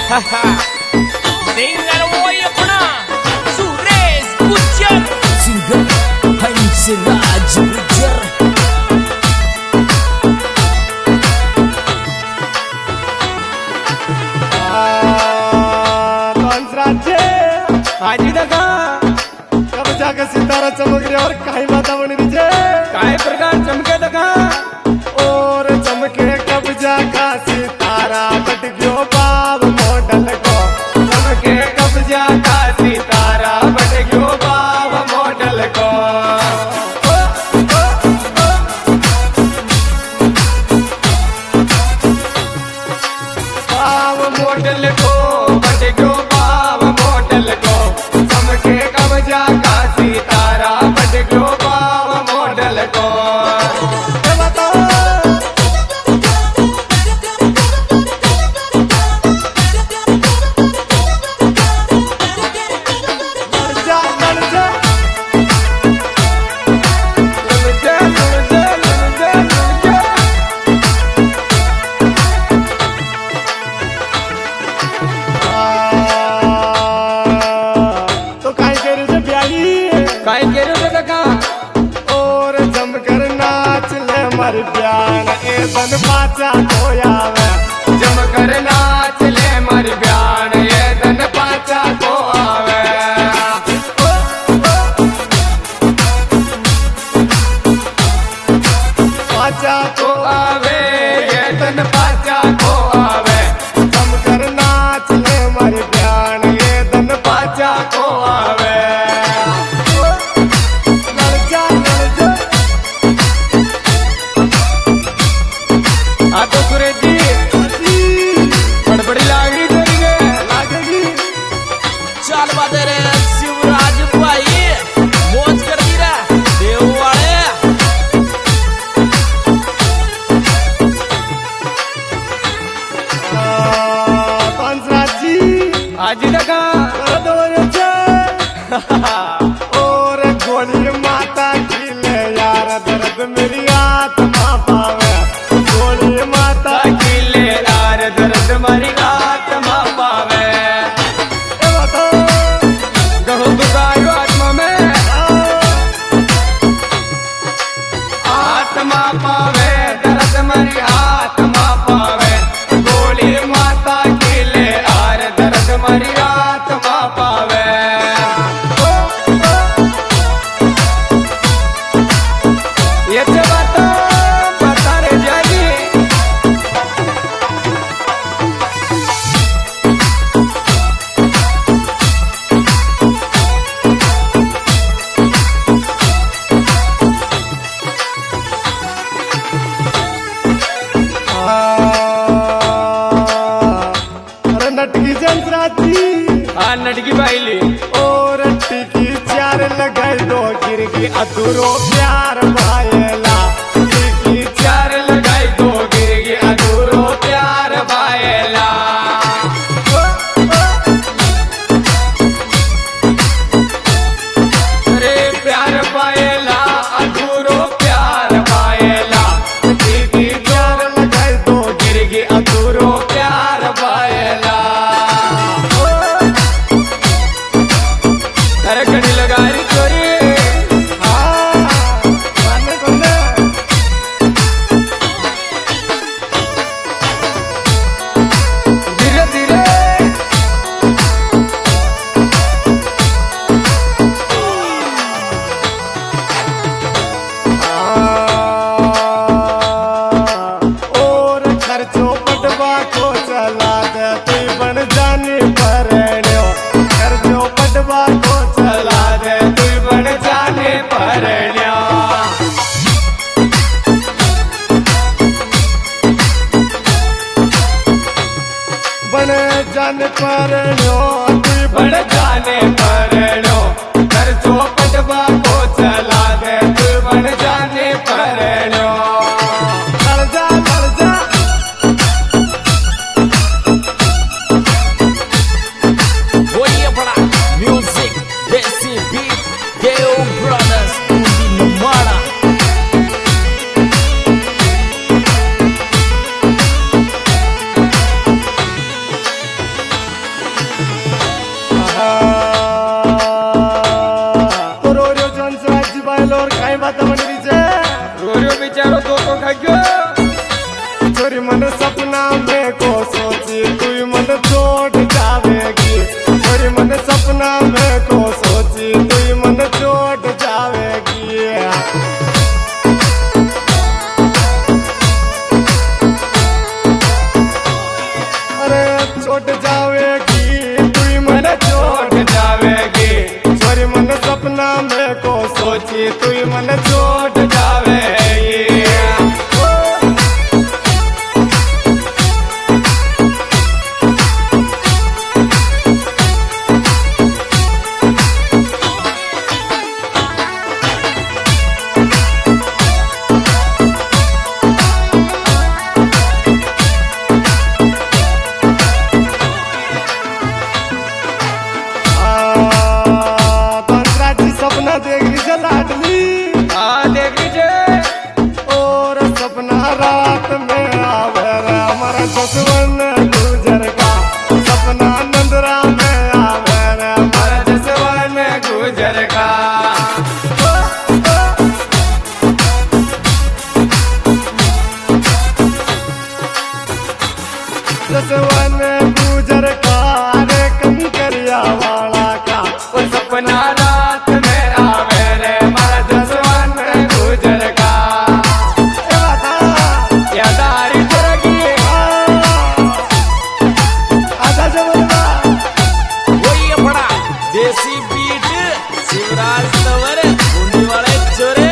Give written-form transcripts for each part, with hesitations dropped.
Singer वो अपना Suresh Gujjar, singer Hansraj Gujjar. आजी देखा कब जाकर सितारा चमक रहे और काही माता बनी दीजिए काय प्रकार चमके देखा और चमके कब जाका सितारा बट गयो बाब मॉडल को चमके कब जाका सितारा बट गयो बाब मॉडल को बाब मॉडल को बट गयो बाब मॉडल को चमके कब जाका सितारा बट गयो बाब मॉडल को और जमकर नाच ले मर ब्यान ए धन पाचा कोयावे जमकर नाच ले मर ब्यान ए धन पाचा को आवे पाचा को आवे ये धन पाचा को आवे जमकर नाच ले मर ब्यान ये धन पाचा को आवे तो सुरेश जी बड़ी लागरी लागेगी चल बात रे शिवराज भाई मौज कर दी रे देव वाले। जी आज लगा और गोली माता की ले यार दर्द मेरी आत्मा पावे गोली माता की ले यार दर्द मेरी आत्मा पावे गहो गुजारो आत्मा में आत्मा पावे दर्द मेरी आत्मा पावे गोली माता की ले यार दर्द मेरी आत्मा पावे ये बात बता रे जागी अरे नटकी जंत्राती नटकी बाईली और टिकी चार लगाई दो गिर की अधूरो प्यार भाईला टिकी चार लगाई दो गिर की अधूरो प्यार भाईला अरे प्यार पाएला अधूरो प्यार पाएला टिकी चार लगाई दो गिर की अधूरो प्यार पाएला अरे कड़ी लगा रही चोरी धीरे धीरे और खर्चो पटवा को चला दे तू बन जाने पर खर्चो पटवा को चला दे तू बन जाने पर बन जाने पर तू बन जाने पर खर्चो पटवा को चला दे तू बन जाने पर वही अपना म्यूजिक देसी बीट देव ब्रदर्स मारा। रोरियो बेचारो तो खा गयो छोरी मन सपना में को सोची तू मन चोट जावेगी छोरी मन सपना में को सोची तू मन चोट जावेगी अरे चोट जावेगी तू मन चोट जावेगी छोरी मन सपना में को सोची तू मन चोट जावेगी सपना देख लीजिए लाडली देख लीजिए और सपना रात में आवे हमारा जसवन गुजर का सपना नंदरा में आवे हमारा जसवन गुजर का जसवन गुजर का रे कंकरिया वाला का वो सपना रात में आवे रे मारा जसवन गुजर का यादारी तरगी आजा जवलवा वही अपना देसी बीट शिवराज तंवर बूंदी वाले चोरे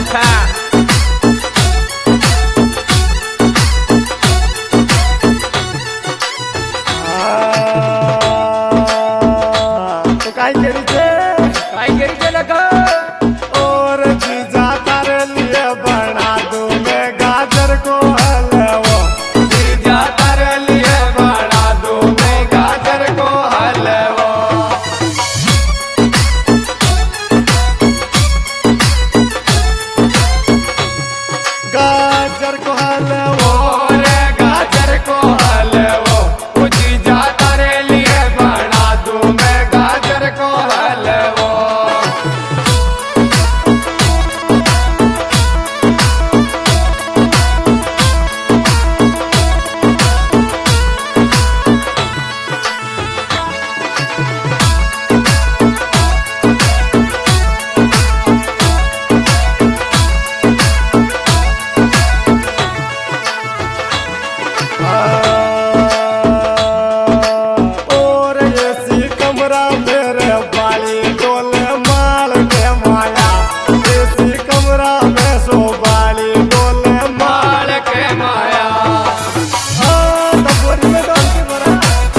तो काय करी लगा और जीजा तारे लिए बना दूं मैं गाजर को हलवा जीजा तारे लिए बना दूं मैं गाजर को हलवा गाजर को हलवा रे गाजर को हलवा वो जीजा तारे लिए बना दूं मैं गाजर को हलवा और ऐसी कमरा मेरे बाली डोले माल के माया ऐसी कमरा में सो बाली डोले माल के माया तपोरी में डाल के मरा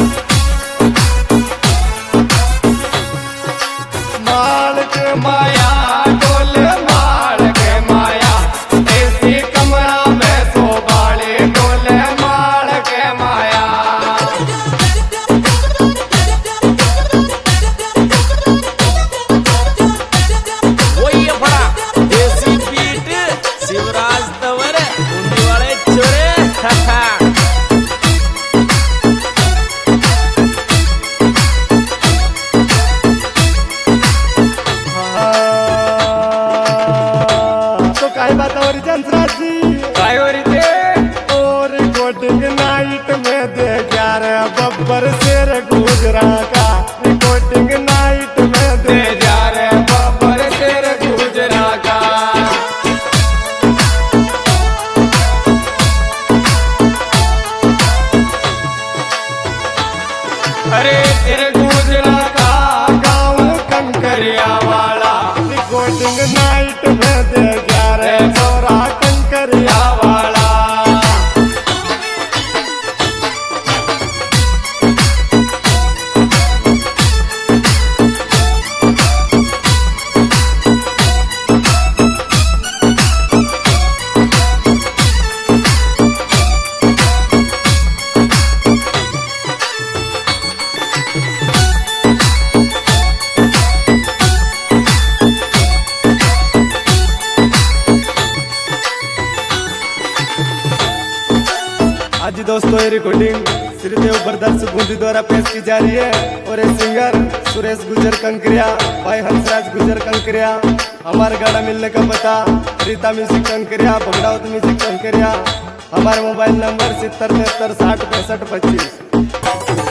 माल के माया डोले माल के माया ऐसी कमरा में सो बाली डोले माल के माया वही अपना देसी बीट शिवराज तंवर बूंदी वाले चोरे तो काय बात और जंसराज जी काय हो रही थे और रिकॉर्डिंग नाइट में दे यार बब्बर शेर गुजरा का रिकॉर्डिंग नाइट में दे यार बब्बर शेर गुजरा का अरे तेरे गुजरा का गाँव कंकरिया वाला रिकॉर्डिंग नाइट में दे यार छोरा कंकरिया वाला आज दोस्तों ये रिकॉर्डिंग श्रीदेव ब्रदर्स बूंदी द्वारा पेश की जा रही है और ये सिंगर सुरेश गुजर कंकरिया भाई हंसराज गुजर कंकरिया हमारे गाना मिलने का पता रीता म्यूजिक कंकरिया, भगड़ावत म्यूजिक कंकरिया। हमारे मोबाइल नंबर 7073606525।